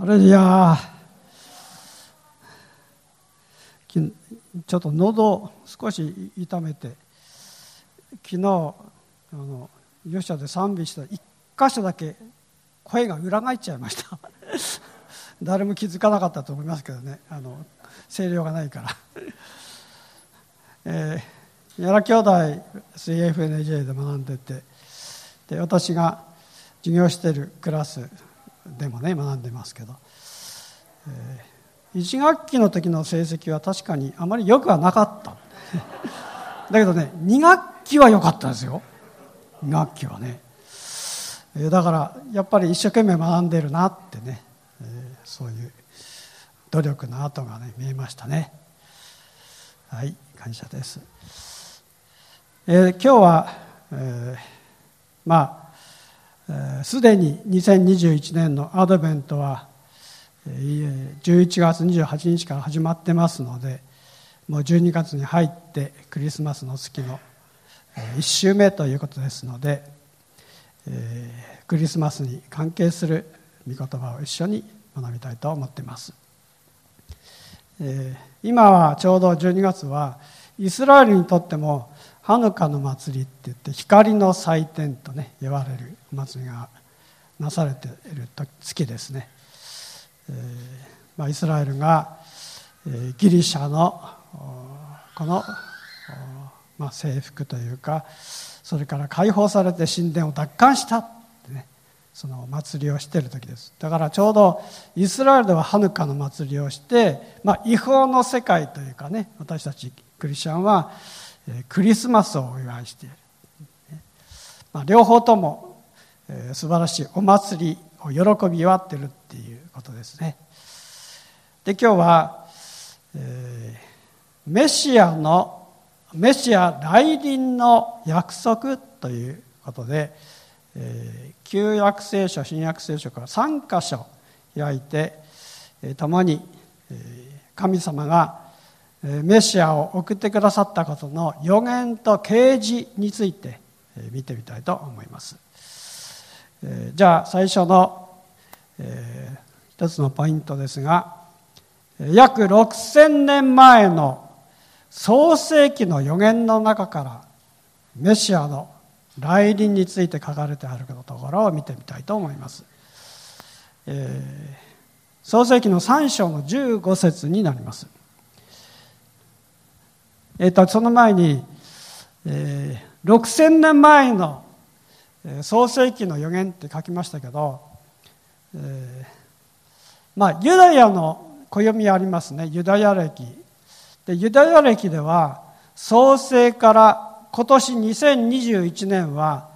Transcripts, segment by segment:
レルヤ。ちょっと喉を少し痛めて、昨日ヨシャで賛美したら一箇所だけ声が裏返っちゃいました誰も気づかなかったと思いますけどね、声量がないから矢良兄弟 CFNJ で学んでて、で私が授業しているクラスでもね学んでますけど、1学期の時の成績は確かにあまり良くはなかっただけどね、2学期は良かったですよ。2学期はね、だからやっぱり一生懸命学んでるなってね、そういう努力の跡がね見えましたね。はい、感謝です。今日は、すでに2021年のアドベントは11月28日から始まってますので、もう12月に入ってクリスマスの月の1週目ということですので、クリスマスに関係する御言葉を一緒に学びたいと思っています。今はちょうど12月はイスラエルにとってもハヌカの祭りって言って光の祭典とね言われるお祭りがなされている月ですね。イスラエルがギリシャのこの征服というか、それから解放されて神殿を奪還したってね、その祭りをしている時です。だからちょうどイスラエルではハヌカの祭りをして、違法の世界というかね、私たちクリスチャンはクリスマスをお祝いしている、両方とも素晴らしいお祭りを喜び祝っているっていうことですね。で、今日は、メシア来臨の約束ということで、旧約聖書新約聖書から3箇所開いて、共に神様がメシアを送ってくださったことの予言と啓示について見てみたいと思います。じゃあ最初の一つのポイントですが、約6000年前の創世記の予言の中からメシアの来臨について書かれてあるところを見てみたいと思います。創世記の3章の15節になります。その前に、6000年前の創世記の予言って書きましたけど、ユダヤの暦ありますね、ユダヤ歴で。ユダヤ歴では創世から今年2021年は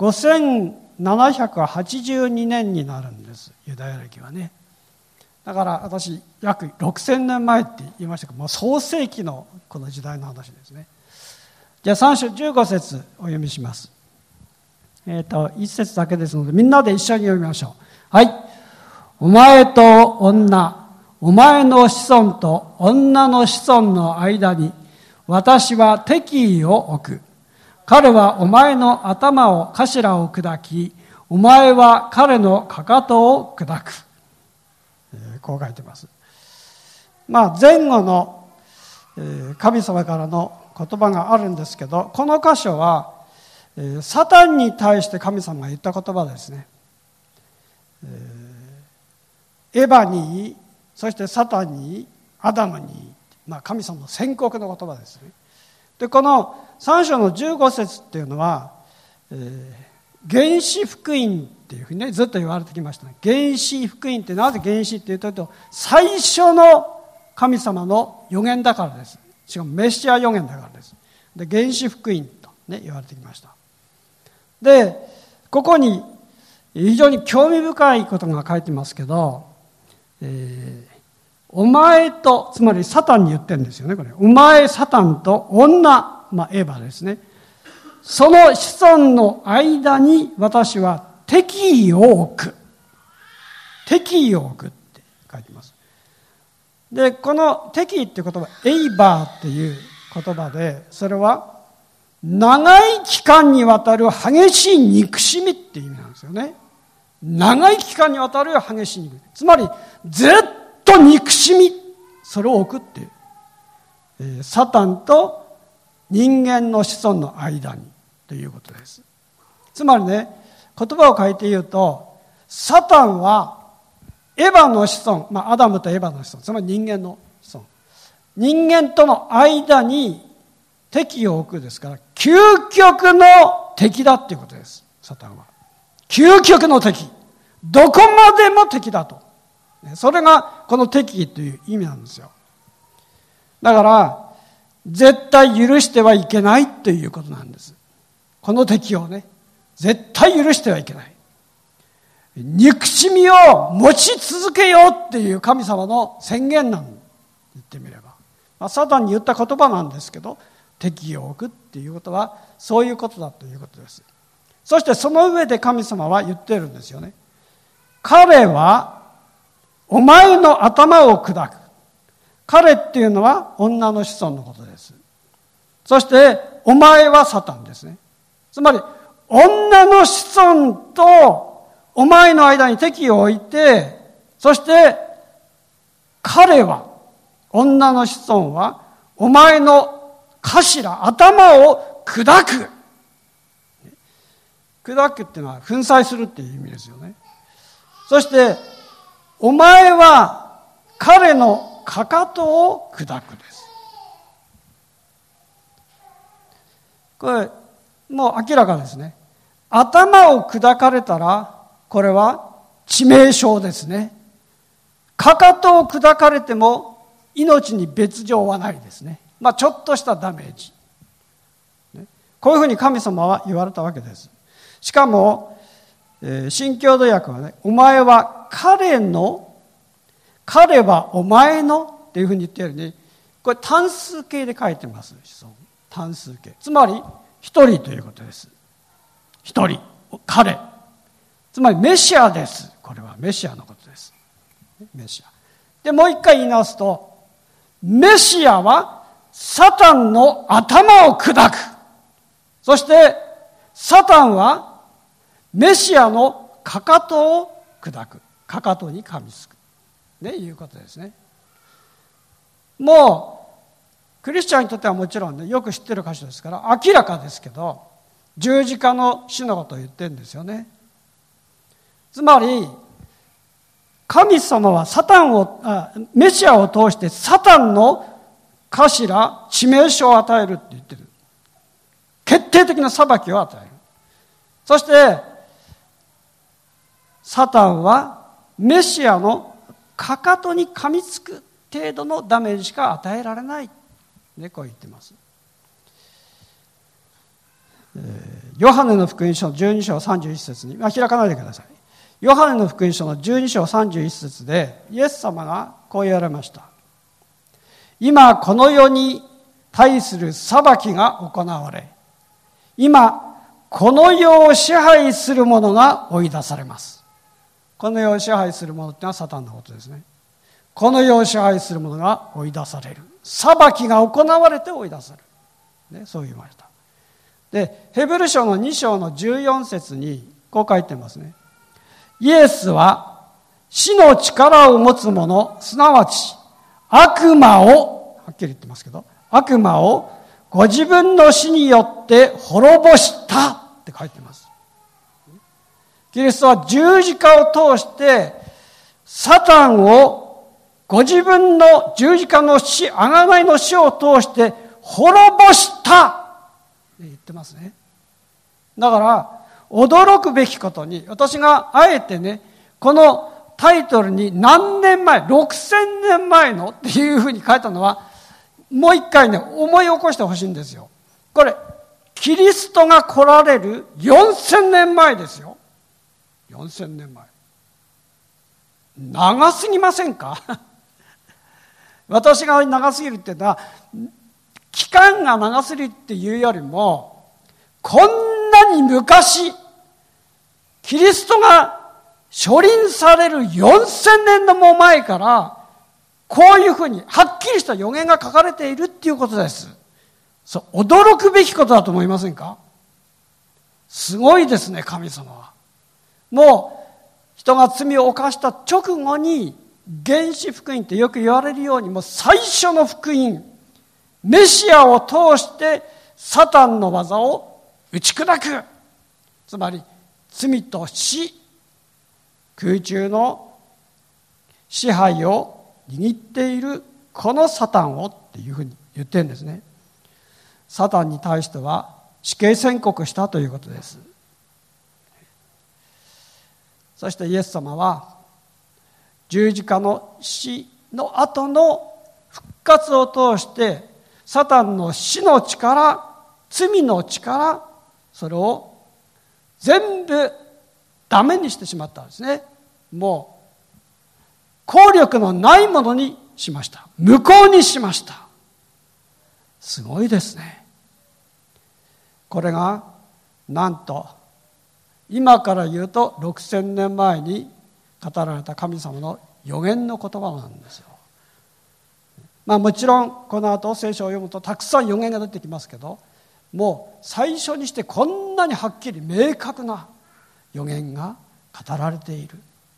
5782年になるんです、ユダヤ歴はね。だから私約6000年前って言いましたけど、もう創世記のこの時代の話ですね。じゃあ3章15節お読みします。1節だけですのでみんなで一緒に読みましょう。はい。お前と女、お前の子孫と女の子孫の間に私は敵意を置く。彼はお前の頭を頭を砕き、お前は彼のかかとを砕く。こう書いてます。前後の神様からの言葉があるんですけど、この箇所はサタンに対して神様が言った言葉ですね。エバに、そしてサタンに、アダムに、神様の宣告の言葉ですね。で、この3章の15節っていうのは、原始福音っていうふうにね、ずっと言われてきましたね。原始福音ってなぜ原始って言うと、最初の神様の予言だからです。しかもメシア予言だからです。で、原始福音とね、言われてきました。で、ここに非常に興味深いことが書いてますけど、お前と、つまりサタンに言ってるんですよね、これ。お前、サタンと女、エヴァですね。その子孫の間に私は敵意を置く。敵意を置くって書いてます。で、この敵意っていう言葉、エイバーっていう言葉で、それは長い期間にわたる激しい憎しみっていう意味なんですよね。 長い期間にわたる激しい憎しみ。つまり、ずっと憎しみ、それを送っている。サタンと人間の子孫の間にということです。つまりね、言葉を変えて言うと、サタンはエヴァの子孫、アダムとエヴァの子孫、つまり人間の子孫。人間との間に敵を置くですから、究極の敵だっていうことです、サタンは。究極の敵。どこまでも敵だと。それがこの敵という意味なんですよ。だから、絶対許してはいけないということなんです。この敵をね、絶対許してはいけない。憎しみを持ち続けようっていう神様の宣言なん言ってみれば。サタンに言った言葉なんですけど、敵を置くっていうことはそういうことだということです。そしてその上で神様は言ってるんですよね。彼はお前の頭を砕く。彼っていうのは女の子孫のことです。そしてお前はサタンですね。つまり女の子孫とお前の間に敵を置いて、そして彼は、女の子孫はお前の頭、頭を砕く。砕くっていうのは粉砕するっていう意味ですよね。そしてお前は彼のかかとを砕くです。これもう明らかですね。頭を砕かれたらこれは致命傷ですね。かかとを砕かれても命に別状はないですね。ちょっとしたダメージ。こういうふうに神様は言われたわけです。しかも、新共同訳はね、お前は彼はお前のっていうふうに言っているように、これ単数形で書いてます。単数形。つまり、一人ということです。一人。彼。つまりメシアです。これはメシアのことです。メシア。で、もう一回言い直すと、メシアはサタンの頭を砕く。そして、サタンはメシアのかかとを砕く。かかとに噛みつく。いうことですね。もう、クリスチャンにとってはもちろんね、よく知ってる箇所ですから、明らかですけど、十字架の死のことを言ってるんですよね。つまり、神様はメシアを通してサタンの頭、致命傷を与えるって言ってる。決定的な裁きを与える。そして、サタンはメシアのかかとに噛みつく程度のダメージしか与えられない。こう言ってます。ヨハネの福音書の12章31節に、開かないでください。ヨハネの福音書の12章31節でイエス様がこう言われました。今この世に対する裁きが行われ、今この世を支配する者が追い出されます。この世を支配する者ってのはサタンのことですね。この世を支配する者が追い出される。裁きが行われて追い出される。そう言いました。で、ヘブル書の2章の14節にこう書いてますね。イエスは死の力を持つ者、すなわち悪魔を、はっきり言ってますけど、悪魔をご自分の死によって滅ぼしたって書いてます。キリストは十字架を通してサタンをご自分の十字架の死、贖いの死を通して滅ぼしたって言ってますね。だから驚くべきことに、私があえてね、このタイトルに何年前、6000年前のっていうふうに書いたのは、もう一回ね、思い起こしてほしいんですよ。これ、キリストが来られる4000年前ですよ。4000年前。長すぎませんか？私が長すぎるっていうのは、期間が長すぎるっていうよりも、こんなに昔、キリストが初臨される4000年のも前から、こういうふうにはっきりした予言が書かれているっていうことです。そう、驚くべきことだと思いませんか？すごいですね、神様は。もう、 人が罪を犯した直後に原始福音ってよく言われるように、もう最初の福音、メシアを通してサタンの技を打ち砕く。つまり罪と死、空中の支配を握っているこのサタンをっていうふうに言ってるんですね。サタンに対しては死刑宣告したということです。そしてイエス様は十字架の死の後の復活を通してサタンの死の力、罪の力、それを全部ダメにしてしまったんですね。もう効力のないものにしました。無効にしました。すごいですね。これがなんと今から言うと6000年前に語られた神様の予言の言葉なんですよ。もちろんこの後聖書を読むとたくさん予言が出てきますけど、もう最初にしてこんなにはっきり明確な予言が語られている。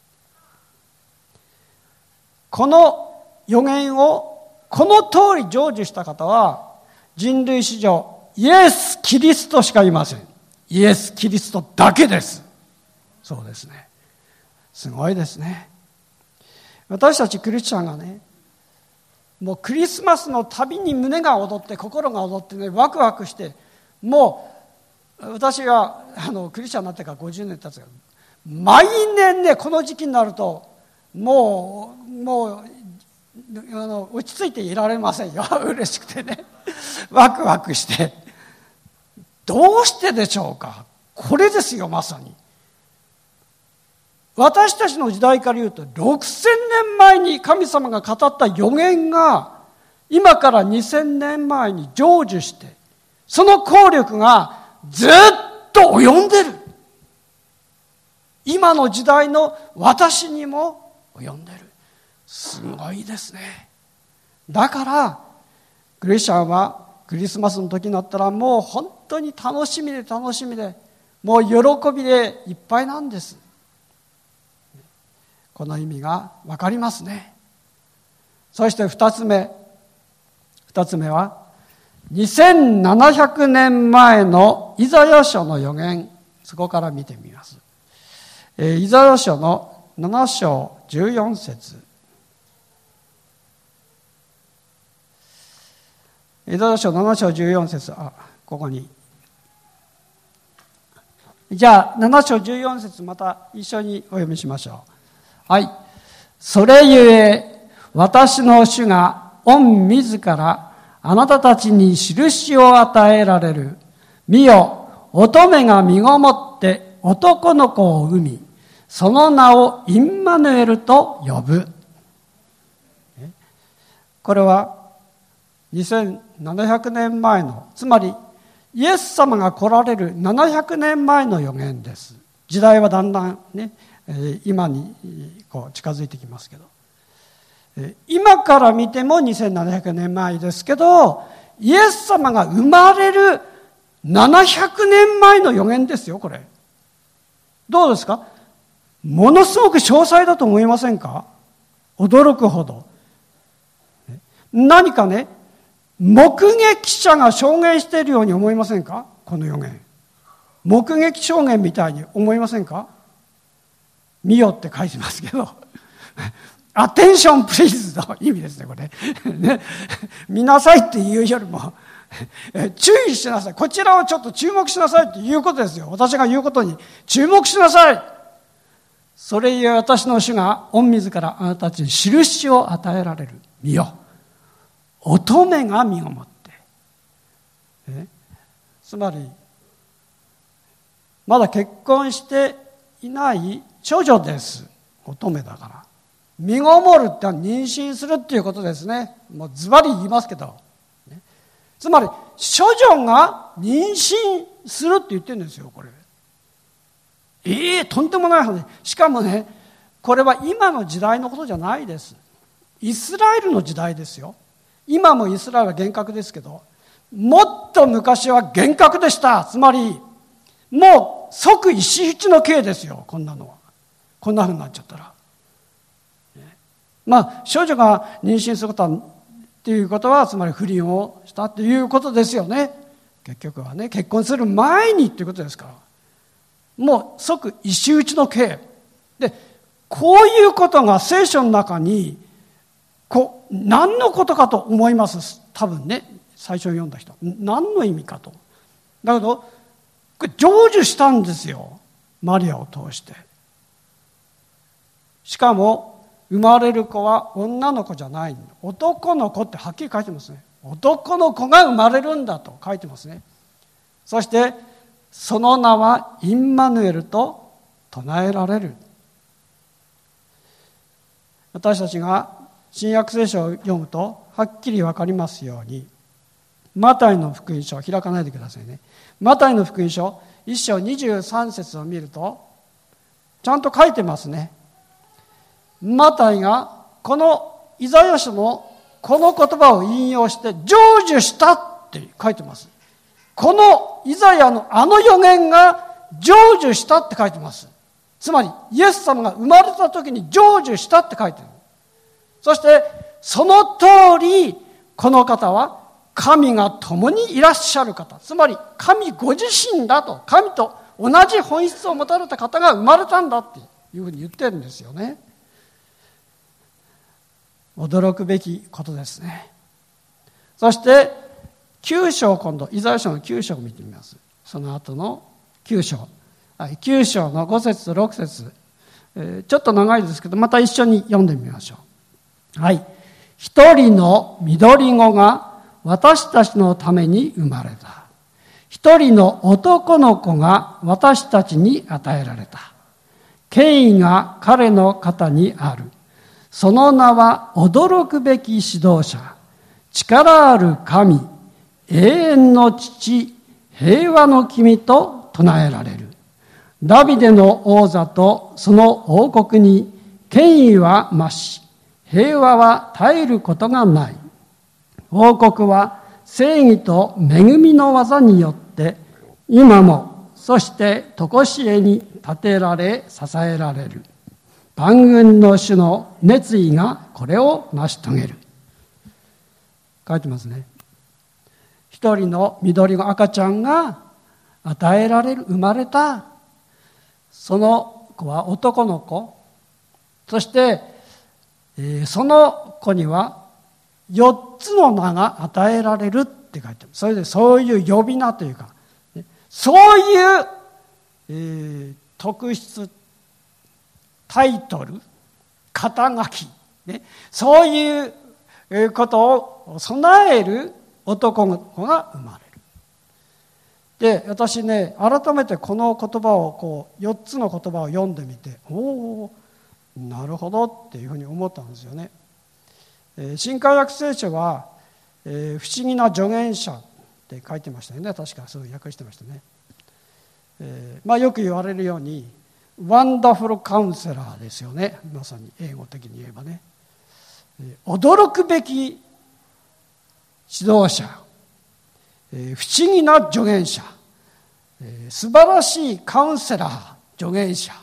この予言をこの通り成就した方は人類史上イエス・キリストしかいません。イエス・キリストだけです。そうですね。すごいですね。私たちクリスチャンがね、もうクリスマスのたびに胸が躍って心が躍ってね、ワクワクして、もう私がクリスチャンになってから50年経つが、毎年ねこの時期になるともう落ち着いていられませんよ。嬉しくてね、ワクワクして。どうしてでしょうか。これですよ、まさに。私たちの時代から言うと6000年前に神様が語った予言が今から2000年前に成就して、その効力がずっと及んでる。今の時代の私にも及んでる。すごいですね。だからクリスチャンはクリスマスの時になったらもう本当に楽しみでもう喜びでいっぱいなんです。この意味が分かりますね。そして二つ目は2700年前のイザヤ書の予言、そこから見てみます。イザヤ書の7章14節。イザヤ書7章14節、ここに。じゃあ7章14節また一緒にお読みしましょう。はい。それゆえ私の主が御自らあなたたちに印を与えられる。見よ、乙女が身ごもって男の子を産み、その名をインマヌエルと呼ぶ。これは2700年前の、つまりイエス様が来られる700年前の予言です。時代はだんだんね、今にこう近づいてきますけど、今から見ても2700年前ですけど、イエス様が生まれる700年前の予言ですよ。これどうですか。ものすごく詳細だと思いませんか。驚くほど。何かね、目撃者が証言しているように思いませんか。この予言、目撃証言みたいに思いませんか。見よって書いてますけどアテンションプリーズの意味ですね、これね、見なさいっていうよりも注意しなさい、こちらをちょっと注目しなさいっていうことですよ。私が言うことに注目しなさい。それゆえ私の主が御自らあなたたちに印を与えられる。見よ、乙女が身ごもって、つまりまだ結婚していない処女です。乙女だから身ごもるってのは妊娠するっていうことですね。もうズバリ言いますけど、つまり処女が妊娠するって言ってるんですよ。これとんでもない話。しかもね、これは今の時代のことじゃないです。イスラエルの時代ですよ。今もイスラエルは厳格ですけど、もっと昔は厳格でした。つまりもう即石打ちの刑ですよ。こんなのはこんなふうになっちゃったら。少女が妊娠することはっていうことは、つまり不倫をしたっていうことですよね。結局はね、結婚する前にっていうことですから。もう即石打ちの刑。で、こういうことが聖書の中に、何のことかと思います。多分ね、最初に読んだ人。何の意味かと。だけど、これ成就したんですよ。マリアを通して。しかも、生まれる子は女の子じゃない。男の子ってはっきり書いてますね。男の子が生まれるんだと書いてますね。そして、その名はインマヌエルと唱えられる。私たちが新約聖書を読むとはっきり分かりますように、マタイの福音書、開かないでくださいね。マタイの福音書1章23節を見るとちゃんと書いてますね。マタイがこのイザヤ書のこの言葉を引用して成就したって書いてます。このイザヤのあの予言が成就したって書いてます。つまりイエス様が生まれた時に成就したって書いてる。そしてその通りこの方は神が共にいらっしゃる方、つまり神ご自身だと、神と同じ本質を持たれた方が生まれたんだっていうふうに言ってるんですよね。驚くべきことですね。そして9章、今度イザヤ書の9章を見てみます。その後の9章、9章の5節と6節、ちょっと長いですけどまた一緒に読んでみましょう。はい。一人の緑子が私たちのために生まれた。一人の男の子が私たちに与えられた。権威が彼の肩にある。その名は驚くべき指導者、力ある神、永遠の父、平和の君と唱えられる。ダビデの王座とその王国に権威は増し、平和は絶えることがない。王国は正義と恵みの技によって今もそして常しえに立てられ支えられる。万軍の主の熱意がこれを成し遂げる。書いてますね。一人の緑の赤ちゃんが与えられる、生まれた。その子は男の子。そして、その子には4つの名が与えられるって書いてある。それでそういう呼び名というか、そういう、特質、タイトル、肩書き、ね、そういうことを備える男の子が生まれる。で、私ね、改めてこの言葉を4つの言葉を読んでみて、おー、なるほどっていうふうに思ったんですよね。新海訳聖書は、不思議な助言者って書いてましたよね。確かそう訳してましたね。よく言われるようにワンダフルカウンセラーですよね。まさに英語的に言えばね、驚くべき指導者、不思議な助言者、素晴らしいカウンセラー、助言者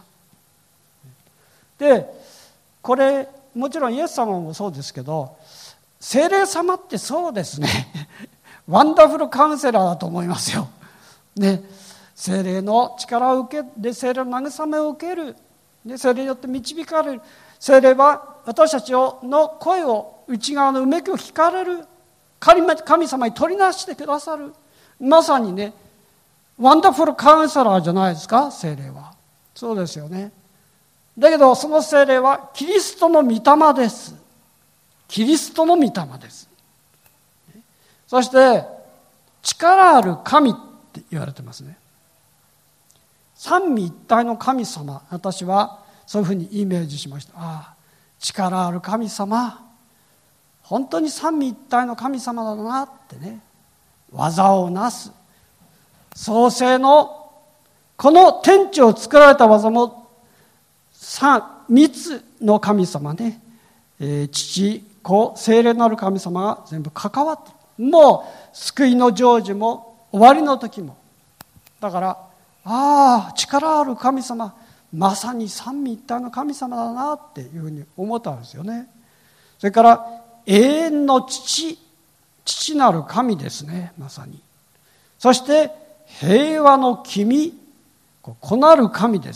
で、これもちろんイエス様もそうですけど、聖霊様ってそうですねワンダフルカウンセラーだと思いますよ、ね、聖霊の力を受けで、聖霊の慰めを受ける、で聖霊によって導かれる。聖霊は私たちの声を、内側のうめきを聞かれる、神様に取りなしてくださる。まさにね、ワンダフルカウンセラーじゃないですか、聖霊は。そうですよね。だけどその聖霊はキリストの御霊です。キリストの御霊です。そして力ある神って言われてますね。三位一体の神様、私はそういうふうにイメージしました。ああ、力ある神様、本当に三位一体の神様だなってね。技をなす、創世のこの天地を作られた技も三つの神様ね、父、子、聖霊なる神様が全部関わっている。もう救いの成就も終わりの時も。だから、ああ、力ある神様、 まさに三位一体の神様だなっていうふうに思ったんですよね。それから永遠の父なる神ですね、まさに。そして平和の君、子なる神です。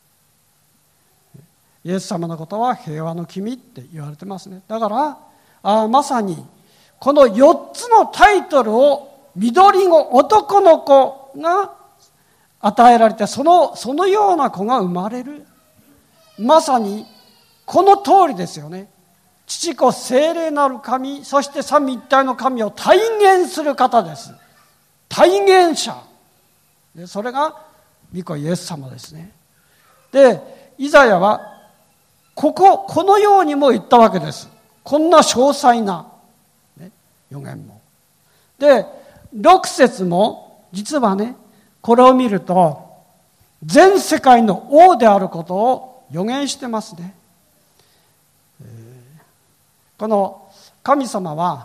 イエス様のことは平和の君って言われてますね。だからまさにこの4つのタイトルを緑子男の子が与えられて、そのような子が生まれる。まさにこの通りですよね。父子聖霊なる神、そして三位一体の神を体現する方です。体現者で、それが御子イエス様ですね。で、イザヤはこのようにも言ったわけです。こんな詳細な、予言も。で、6節も実はね、これを見ると全世界の王であることを予言してますね。この神様は、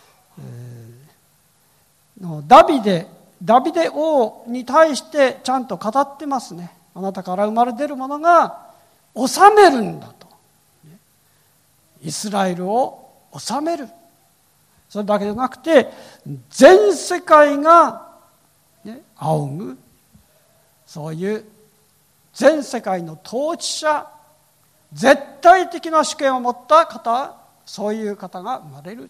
ダビデ王に対してちゃんと語ってますね。あなたから生まれ出るものが治めるんだと。イスラエルを治める。それだけじゃなくて、全世界が、仰ぐ、そういう全世界の統治者、絶対的な主権を持った方、そういう方が生まれる。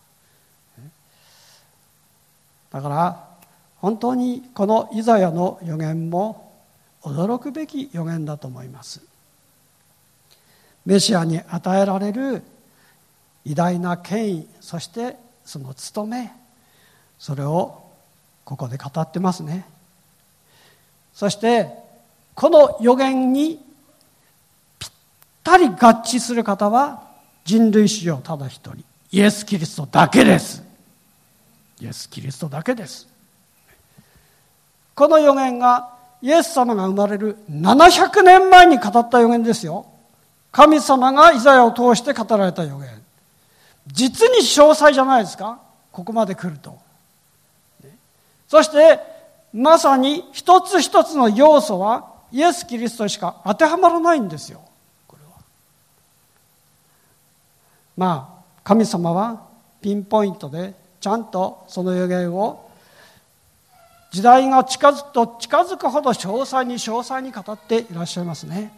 だから本当にこのイザヤの予言も驚くべき予言だと思います。メシアに与えられる偉大な権威、そしてその務め、それをここで語ってますね。そしてこの予言にぴったり合致する方は人類史上ただ一人、イエス・キリストだけです。イエス・キリストだけです。この予言がイエス様が生まれる700年前に語った予言ですよ。神様がイザヤを通して語られた予言。実に詳細じゃないですか、ここまで来ると。そしてまさに一つ一つの要素はイエス・キリストしか当てはまらないんですよ。これは神様はピンポイントでちゃんとその予言を時代が近づくと近づくほど詳細に語っていらっしゃいますね。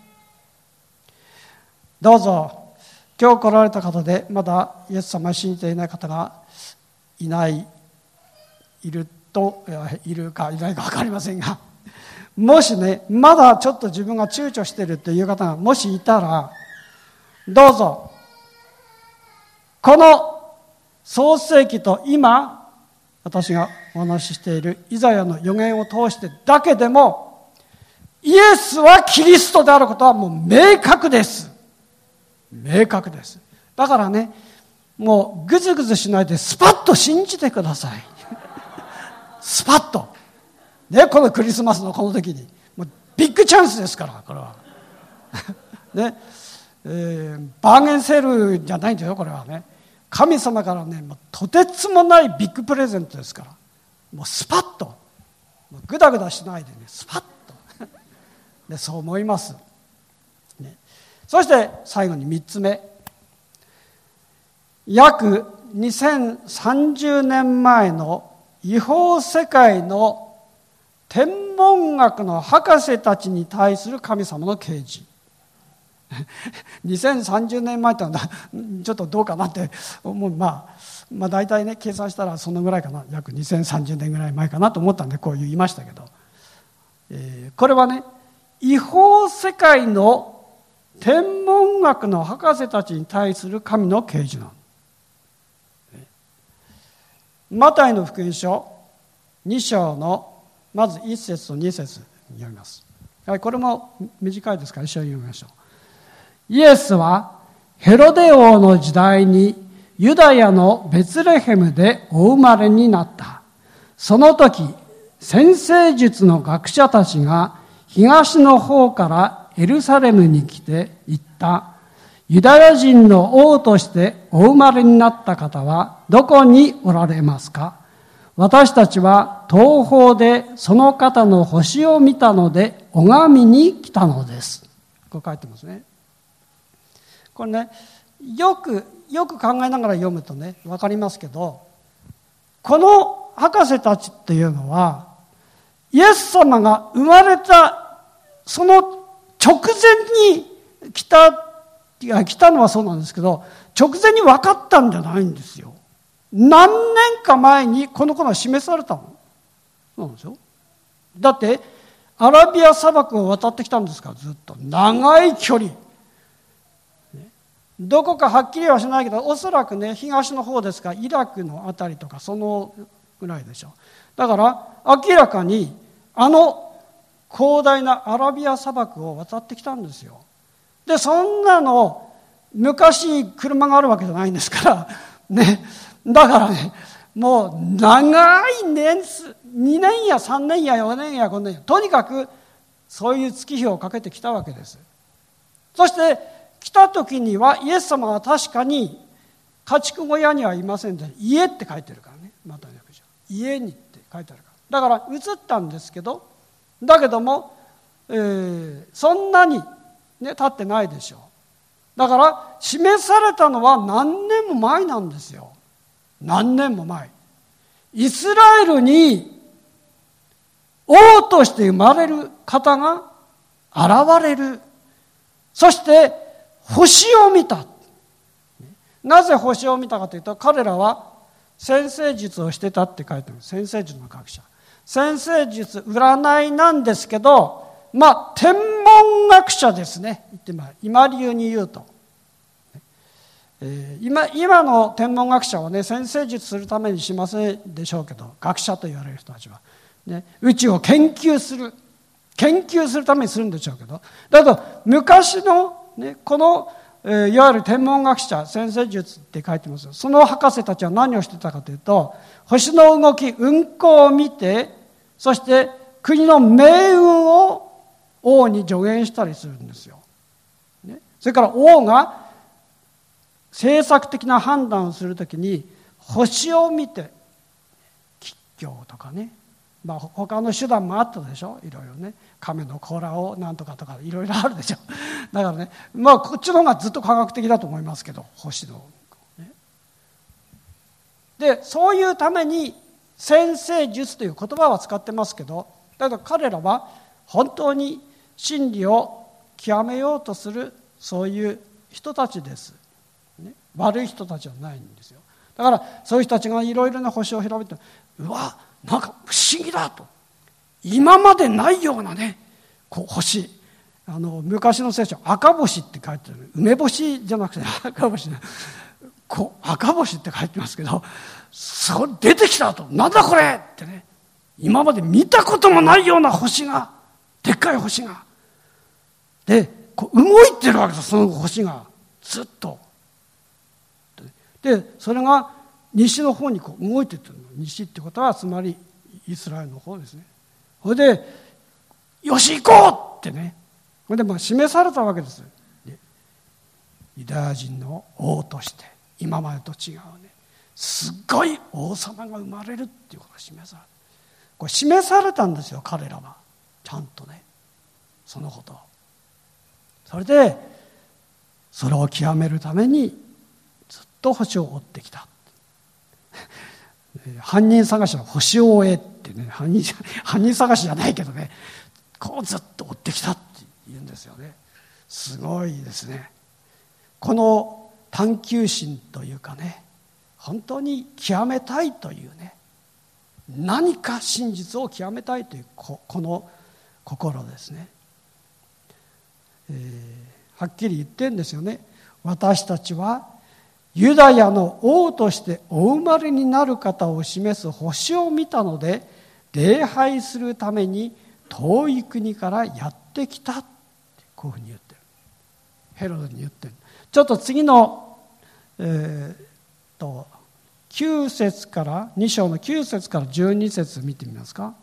どうぞ今日来られた方でまだイエス様を信じていない方がいるかいないか分かりませんが、もしねまだちょっと自分が躊躇しているという方がもしいたら、どうぞこの創世記と今私がお話ししているイザヤの予言を通してだけでもイエスはキリストであることはもう明確です。明確です。だからね、もうぐずぐずしないでスパッと信じてください。スパッとね、このクリスマスのこの時にもうビッグチャンスですから、これはね、バーゲンセールじゃないんだよ、これはね。神様からね、もうとてつもないビッグプレゼントですから、もうスパッと、もうグダグダしないでね、スパッとでそう思います、ね。そして最後に3つ目、約2030年前の異邦世界の天文学の博士たちに対する神様の啓示。2030年前ってのはちょっとどうかなって思う。まあ大体ね計算したらそのぐらいかな、約2030年ぐらい前かなと思ったんでこう言いましたけど、これはね異邦世界の天文学の博士たちに対する神の啓示なの。マタイの福音書2章のまず1節と2節読みます。これも短いですから一緒に読みましょう。イエスはヘロデ王の時代にユダヤのベツレヘムでお生まれになった。その時、占星術の学者たちが東の方からエルサレムに来て言った。ユダヤ人の王としてお生まれになった方はどこにおられますか？私たちは東方でその方の星を見たので拝みに来たのです。こう書いてますね。これね、よく考えながら読むとね、わかりますけど、この博士たちっていうのは、イエス様が生まれたその直前に来たのはそうなんですけど、直前に分かったんじゃないんですよ。何年か前にこのことが示されたの。そうなんですよ。だってアラビア砂漠を渡ってきたんですから、ずっと長い距離、どこかはっきりはしないけど、おそらくね、東の方ですからイラクのあたりとかそのぐらいでしょう。だから明らかにあの広大なアラビア砂漠を渡ってきたんですよ。でそんなの昔車があるわけじゃないんですからね。だからね、もう長い年数、2年や3年や4年や5年や、とにかくそういう月日をかけてきたわけです。そして来た時にはイエス様は確かに家畜小屋にはいませんで、家って書いてるからね、またね、家にって書いてあるから、だから移ったんですけど、だけども、そんなに、ね、経ってないでしょう。だから示されたのは何年も前なんですよ。何年も前、イスラエルに王として生まれる方が現れる。そして星を見た。なぜ星を見たかというと、彼らは占星術をしてたって書いてある。占星術の学者、占星術、占いなんですけど、天文学者ですね。言って今流に言うと、今の天文学者はね、占星術するためにしませんでしょうけど、学者と言われる人たちは、ね、宇宙を研究するためにするんでしょうけど、だけど昔の、ね、この、いわゆる天文学者、占星術って書いてます。その博士たちは何をしてたかというと、星の動き、運行を見て、そして国の命運を王に助言したりするんですよ。ね、それから王が政策的な判断をするときに星を見て、吉凶とかね、他の手段もあったでしょ、いろいろね、亀の甲羅をなんとかとかいろいろあるでしょ。だからね、こっちの方がずっと科学的だと思いますけど、星の、ね、でそういうために占星術という言葉は使ってますけど、だけど彼らは本当に真理を極めようとする、そういう人たちです、ね、悪い人たちはないんですよ。だからそういう人たちがいろいろな星を調べて、うわ、なんか不思議だと、今までないようなね、星、昔の聖書赤星って書いてある、梅星じゃなくて赤星ね、赤星って書いてますけど、それ出てきたと、なんだこれってね、今まで見たこともないような星が、でっかい星がで動いてるわけです。その星がずっとで、それが西の方に動いていってるの。西ってことはつまりイスラエルの方ですね。それでよし行こうってね、それで示されたわけです。でユダヤ人の王として今までと違うね、すっごい王様が生まれるっていうことが示される。これ示されたんですよ、彼らはちゃんとね、そのことを。それでそれを極めるためにずっと星を追ってきた。犯人探しは星を追えってね、犯人探しじゃないけどね、こうずっと追ってきたって言うんですよね。すごいですね。この探求心というかね、本当に極めたいというね、何か真実を極めたいというこの心ですね。はっきり言ってるんですよね。私たちはユダヤの王としてお生まれになる方を示す星を見たので、礼拝するために遠い国からやってきたってこういうふうに言ってる。ヘロドに言ってる。ちょっと次の、9節から2章の9節から12節見てみますか。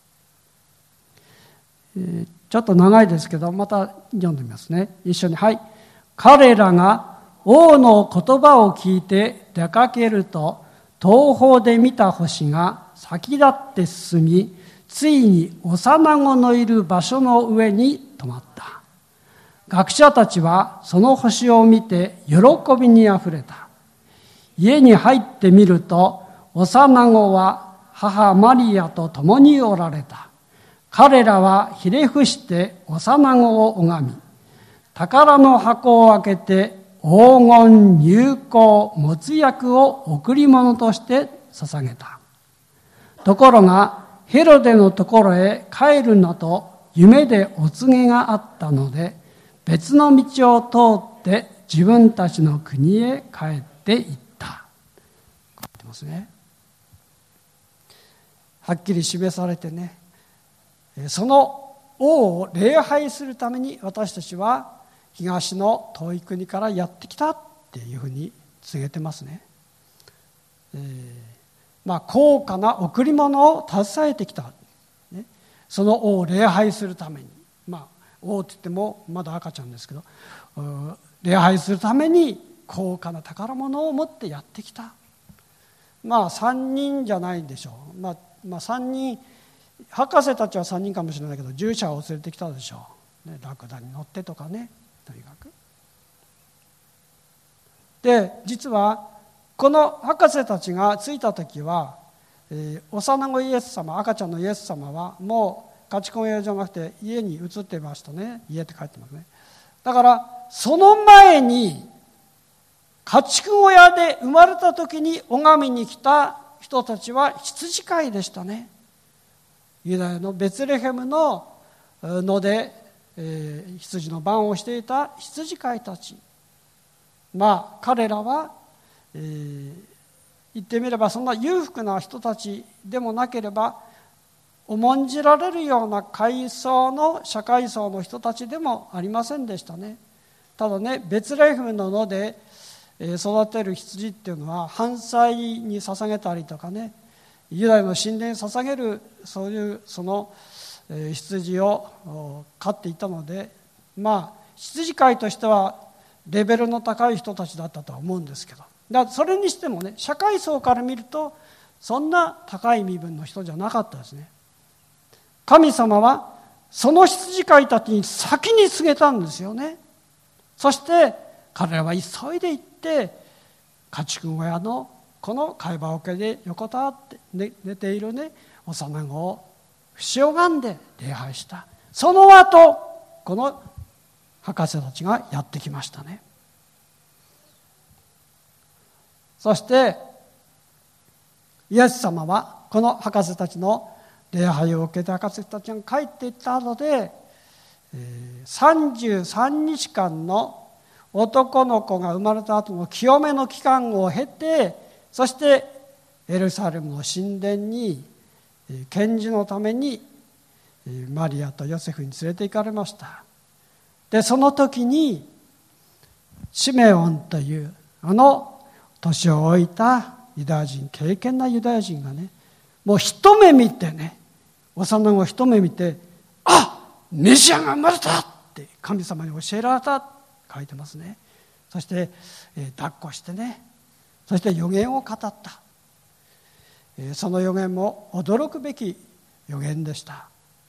ちょっと長いですけどまた読んでみますね。一緒に。はい。彼らが王の言葉を聞いて出かけると、東方で見た星が先立って進み、 ついに幼子のいる場所の上に止まった。学者たちはその星を見て喜びにあふれた。家に入ってみると、幼子は母マリアと共におられた。彼らはひれ伏して幼子を拝み、宝の箱を開けて黄金、乳香、没薬を贈り物として捧げた。ところがヘロデのところへ帰るなと夢でお告げがあったので、別の道を通って自分たちの国へ帰っていった。こう言ってますね。はっきり示されてね、その王を礼拝するために私たちは東の遠い国からやってきたっていうふうに告げてますね。高価な贈り物を携えてきた、ね、その王を礼拝するために、王って言ってもまだ赤ちゃんですけど、礼拝するために高価な宝物を持ってやってきた。3人じゃないんでしょう。3人、博士たちは3人かもしれないけど、従者を連れてきたでしょう、ラクダに乗ってとかね。とにかくで、実はこの博士たちが着いた時は、幼子イエス様、赤ちゃんのイエス様はもう家畜小屋じゃなくて家に移ってましたね。家って書いてますね。だからその前に家畜小屋で生まれた時に拝みに来た人たちは羊飼いでしたね。ユダヤのベツレヘムの野で羊の番をしていた羊飼いたち、彼らは、言ってみればそんな裕福な人たちでもなければ重んじられるような階層の社会層の人たちでもありませんでしたね。ただね、ベツレヘムの野で育てる羊っていうのは燔祭に捧げたりとかね、ユダヤの神殿に捧げるそういうその羊を飼っていたので、羊飼いとしてはレベルの高い人たちだったとは思うんですけど、それにしてもね、社会層から見るとそんな高い身分の人じゃなかったですね。神様はその羊飼いたちに先に告げたんですよね。そして彼らは急いで行って家畜小屋のこの貝羽桶で横たわって寝ているね、幼子を節拝んで礼拝した。その後この博士たちがやってきましたね。そしてイエス様はこの博士たちの礼拝を受けて博士たちが帰っていった後で、33日間の男の子が生まれた後の清めの期間を経て、そしてエルサレムの神殿に献示のためにマリアとヨセフに連れて行かれました。でその時にシメオンという年を置いたユダヤ人、敬虔なユダヤ人がね、もう一目見てね、幼子を一目見て、メシアが生まれたって神様に教えられたって書いてますね。そして抱っこしてね、そして預言を語った。その預言も驚くべき預言でした。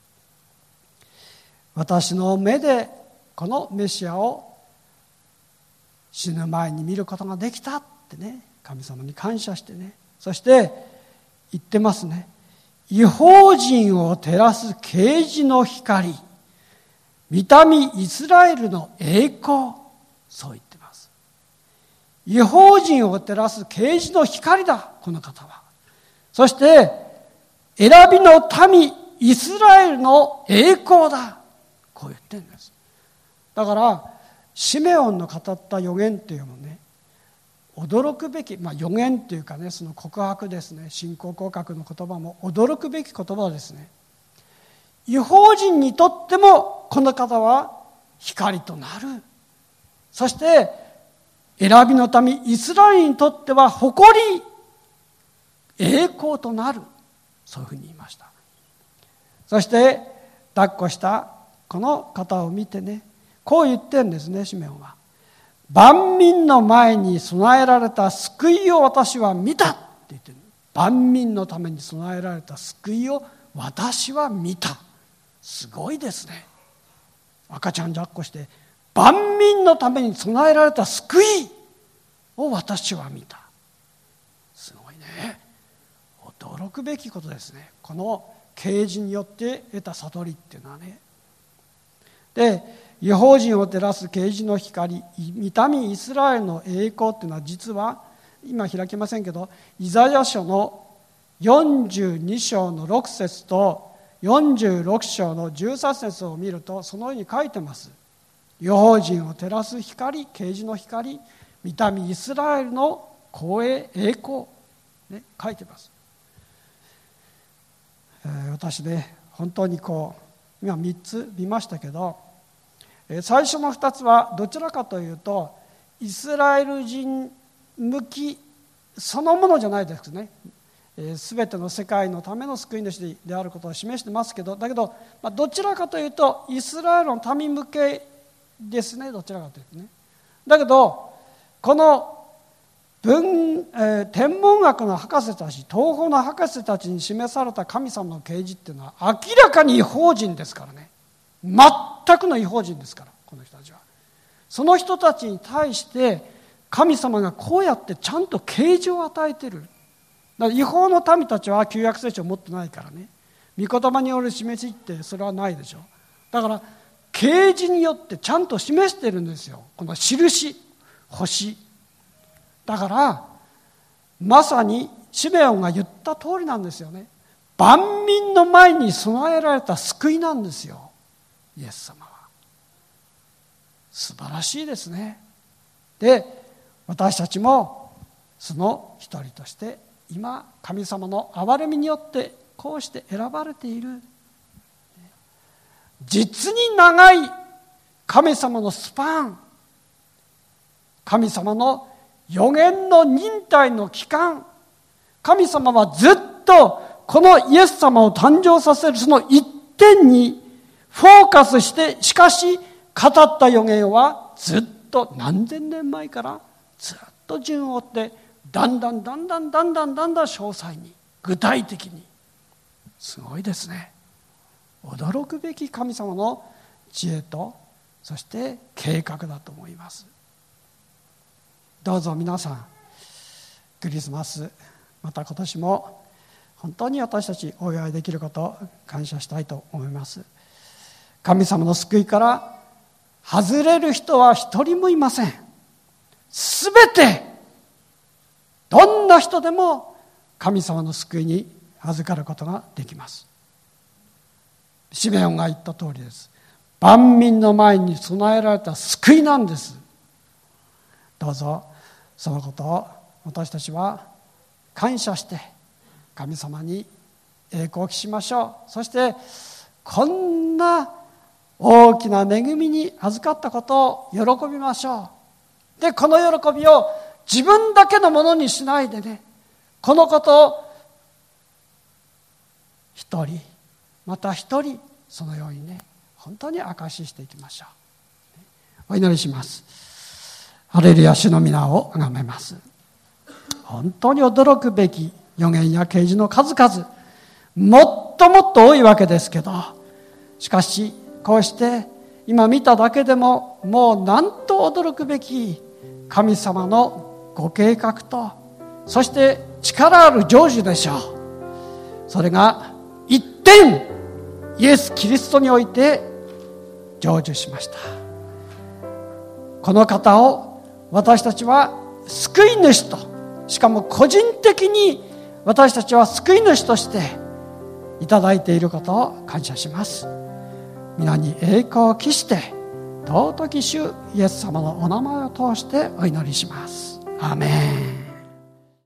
私の目でこのメシアを死ぬ前に見ることができたってね、神様に感謝してね、そして言ってますね。異邦人を照らす啓示の光、御民イスラエルの栄光、そう言ってます。異邦人を照らす啓示の光だ、この方は。そして選びの民イスラエルの栄光だ、こう言ってるんです。だからシメオンの語った預言っていうのね、驚くべき、預言っていうかね、その告白ですね、信仰告白の言葉も驚くべき言葉ですね。異邦人にとってもこの方は光となる。そして選びの民イスラエルにとっては誇り、栄光となる。そういうふうに言いました。そして抱っこしたこの方を見てね、こう言ってるんですね、シメオンは。万民の前に備えられた救いを私は見たって言ってる。万民のために備えられた救いを私は見た。すごいですね。赤ちゃん抱っこして万民のために備えられた救いを私は見た。すごいね。驚くべきことですね。この啓示によって得た悟りっていうのはね。で、異邦人を照らす啓示の光、御民イスラエルの栄光っていうのは、実は今開きませんけど、イザヤ書の42章の6節と46章の13節を見ると、そのように書いてます。異邦人を照らす光、啓示の光、御民イスラエルの光栄、栄光、ね、書いてます。私ね、本当に今3つ見ましたけど、最初の2つはどちらかというとイスラエル人向きそのものじゃないですね。すべての世界のための救い主であることを示してますけど、だけど、どちらかというとイスラエルの民向けですね。どちらかというとね。だけどこの天文学の博士たち、東方の博士たちに示された神様の啓示っていうのは明らかに異邦人ですからね。全くの異邦人ですから、この人たちは。その人たちに対して神様がこうやってちゃんと啓示を与えている。だから異邦の民たちは旧約聖書を持ってないからね。御言葉による示しってそれはないでしょ。だから啓示によってちゃんと示してるんですよ。この印、星。だからまさにシメオンが言った通りなんですよね。万民の前に備えられた救いなんですよ、イエス様は。素晴らしいですね。で、私たちもその一人として今神様の憐れみによってこうして選ばれている。実に長い神様のスパン、神様の予言の忍耐の期間、神様はずっとこのイエス様を誕生させるその一点にフォーカスして、しかし語った予言はずっと何千年前からずっと順を追ってだんだん詳細に具体的に。すごいですね。驚くべき神様の知恵とそして計画だと思います。どうぞ皆さん、クリスマスまた今年も本当に私たちお祝いできることを感謝したいと思います。神様の救いから外れる人は一人もいません。すべてどんな人でも神様の救いに預かることができます。シメオンが言った通りです。万民の前に備えられた救いなんです。どうぞそのことを私たちは感謝して神様に栄光を期しましょう。そしてこんな大きな恵みに預かったことを喜びましょう。で、この喜びを自分だけのものにしないでね、このことを一人また一人そのようにね、本当に証ししていきましょう。お祈りします。ハレルヤ、主の皆を崇めます。本当に驚くべき予言や啓示の数々、もっともっと多いわけですけど、しかしこうして今見ただけでももうなんと驚くべき神様のご計画と、そして力ある成就でしょう。それが一点イエス・キリストにおいて成就しました。この方を私たちは救い主と、しかも個人的に私たちは救い主としていただいていることを感謝します。皆に栄光を期して尊き主イエス様のお名前を通してお祈りします。アーメン。